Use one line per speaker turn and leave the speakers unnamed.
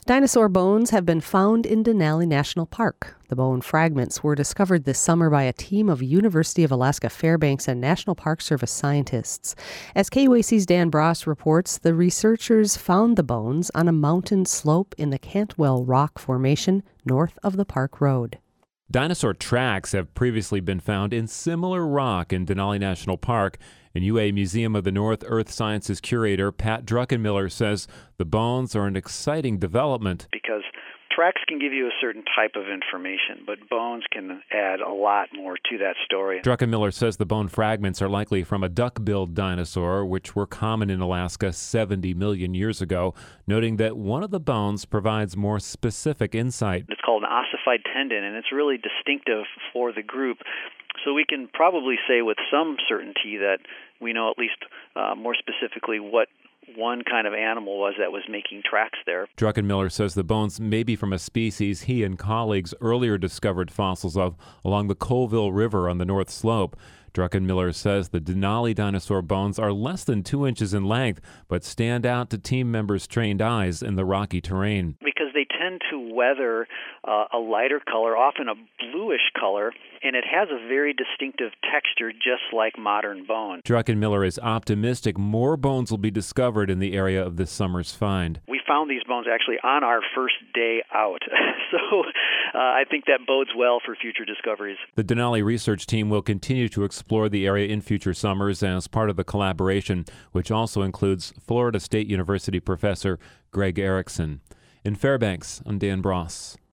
Dinosaur bones have been found in Denali National Park. The bone fragments were discovered this summer by a team of University of Alaska Fairbanks and National Park Service scientists. As KUAC's Dan Bross reports, the researchers found the bones on a mountain slope in the Cantwell Rock Formation north of the park road.
Dinosaur tracks have previously been found in similar rock in Denali National Park, and UA Museum of the North Earth Sciences curator Pat Druckenmiller says the bones are an exciting development.
Because tracks can give you a certain type of information, but bones can add a lot more to that story.
Druckenmiller says the bone fragments are likely from a duck-billed dinosaur, which were common in Alaska 70 million years ago, noting that one of the bones provides more specific insight.
It's called an ossified tendon, and it's really distinctive for the group. So we can probably say with some certainty that we know at least more specifically what one kind of animal was that was making tracks there.
Druckenmiller says the bones may be from a species he and colleagues earlier discovered fossils of along the Colville River on the North Slope. Druckenmiller says the Denali dinosaur bones are less than 2 inches in length, but stand out to team members' trained eyes in the rocky terrain.
Because they tend to weather a lighter color, often a bluish color, and it has a very distinctive texture just like modern bone.
Druckenmiller is optimistic more bones will be discovered in the area of this summer's find.
We found these bones actually on our first day out, so I think that bodes well for future discoveries.
The Denali research team will continue to explore the area in future summers as part of the collaboration, which also includes Florida State University professor Greg Erickson. In Fairbanks, I'm Dan Bross.